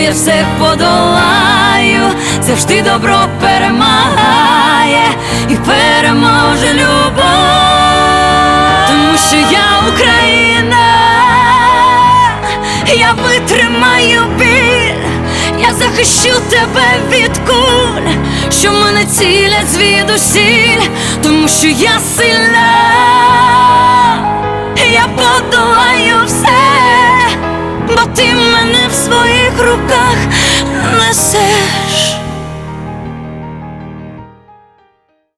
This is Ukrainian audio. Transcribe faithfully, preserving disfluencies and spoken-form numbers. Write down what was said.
я все подолаю, завжди добро перемагає і переможе любов. Тому що я Україна, я витримаю біль, я захищу тебе від куль, що мене цілять звідусіль. Тому що я сильна, я подолаю все, бо ти мене в своїх руках несеш.